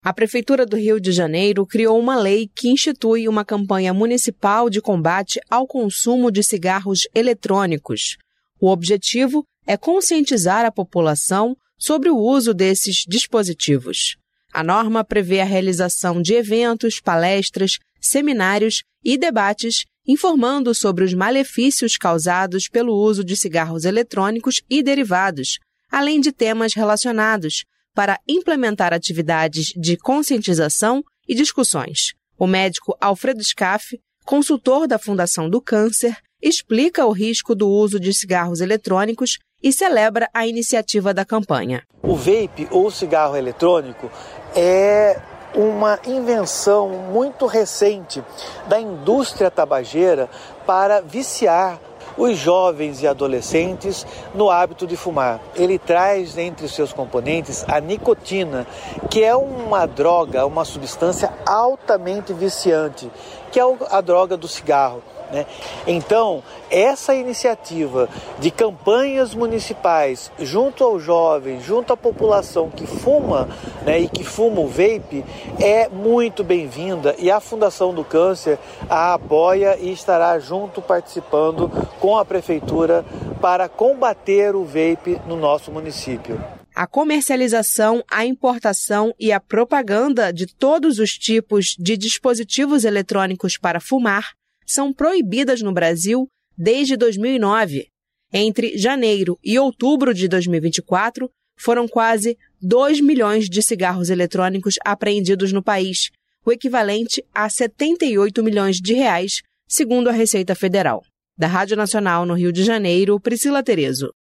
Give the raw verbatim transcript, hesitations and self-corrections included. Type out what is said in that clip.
A Prefeitura do Rio de Janeiro criou uma lei que institui uma campanha municipal de combate ao consumo de cigarros eletrônicos. O objetivo é conscientizar a população sobre o uso desses dispositivos. A norma prevê a realização de eventos, palestras, seminários e debates informando sobre os malefícios causados pelo uso de cigarros eletrônicos e derivados, além de temas relacionados, para implementar atividades de conscientização e discussões. O médico Alfredo Scaff, consultor da Fundação do Câncer, explica o risco do uso de cigarros eletrônicos e celebra a iniciativa da campanha. O vape ou cigarro eletrônico é uma invenção muito recente da indústria tabageira para viciar os jovens e adolescentes no hábito de fumar. Ele traz entre seus componentes a nicotina, que é uma droga, uma substância altamente viciante, que é a droga do cigarro. Né? Então, essa iniciativa de campanhas municipais junto aos jovens, junto à população que fuma, né, e que fuma o vape, é muito bem-vinda e a Fundação do Câncer a apoia e estará junto participando com a Prefeitura para combater o vape no nosso município. A comercialização, a importação e a propaganda de todos os tipos de dispositivos eletrônicos para fumar são proibidas no Brasil desde dois mil e nove. Entre janeiro e outubro de dois mil e vinte e quatro, foram quase dois milhões de cigarros eletrônicos apreendidos no país, o equivalente a setenta e oito milhões de reais, segundo a Receita Federal. Da Rádio Nacional no Rio de Janeiro, Priscila Terezo.